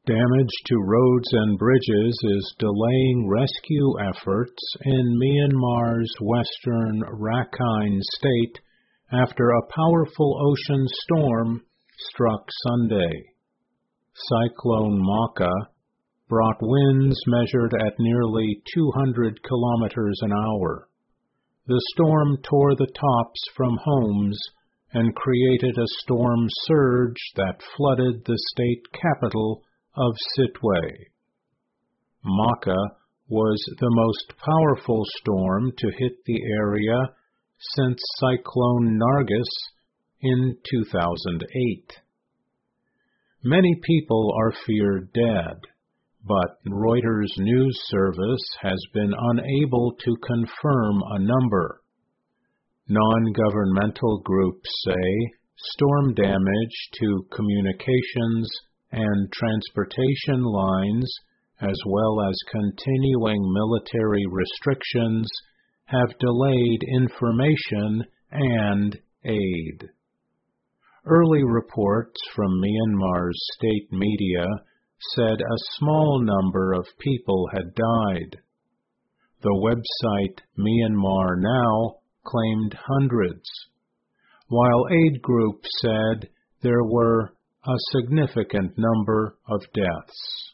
Damage to roads and bridges is delaying rescue efforts in Myanmar's western Rakhine state after a powerful ocean storm struck Sunday. Cyclone Maka brought winds measured at nearly 200 kilometers an hour. The storm tore the tops from homes and created a storm surge that flooded the state capital of Sittwe. Maka was the most powerful storm to hit the area since Cyclone Nargis in 2008. Many people are feared dead, but Reuters news service has been unable to confirm a number. Non-governmental groups say storm damage to communications and transportation lines, as well as continuing military restrictions, have delayed information and aid. Early reports from Myanmar's state media said a small number of people had died. The website Myanmar Now claimed hundreds, while aid groups said there were a significant number of deaths.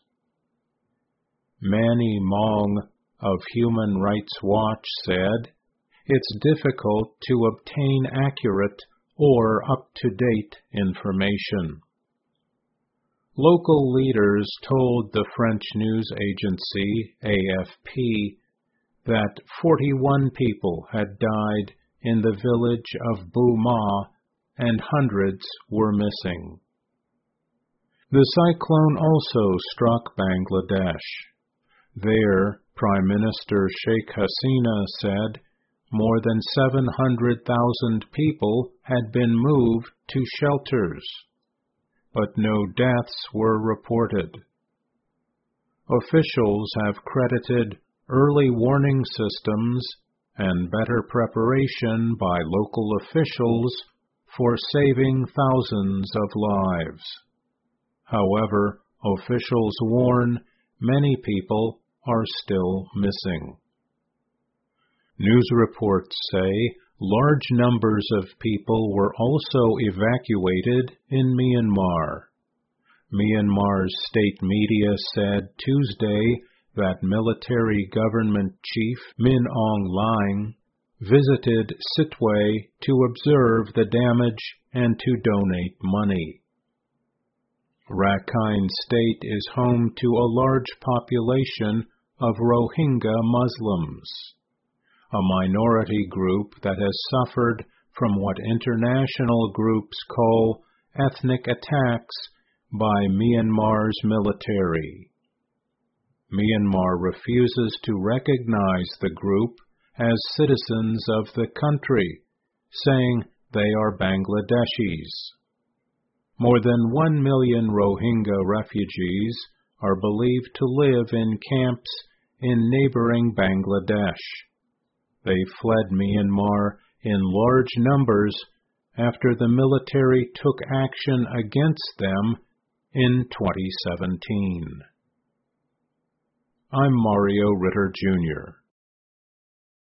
Manny Maung of Human Rights Watch said, "It's difficult to obtain accurate or up-to-date information." Local leaders told the French news agency AFP that 41 people had died in the village of Buma and hundreds were missing. The cyclone also struck Bangladesh. There, Prime Minister Sheikh Hasina said more than 700,000 people had been moved to shelters, but no deaths were reported. Officials have credited early warning systems and better preparation by local officials for saving thousands of lives. However, officials warn many people are still missing. News reports say large numbers of people were also evacuated in Myanmar. Myanmar's state media said Tuesday that military government chief Min Aung Hlaing visited Sittwe to observe the damage and to donate money. Rakhine State is home to a large population of Rohingya Muslims, a minority group that has suffered from what international groups call ethnic attacks by Myanmar's military. Myanmar refuses to recognize the group as citizens of the country, saying they are Bangladeshis. More than 1 million Rohingya refugees are believed to live in camps in neighboring Bangladesh. They fled Myanmar in large numbers after the military took action against them in 2017. I'm Mario Ritter, Jr.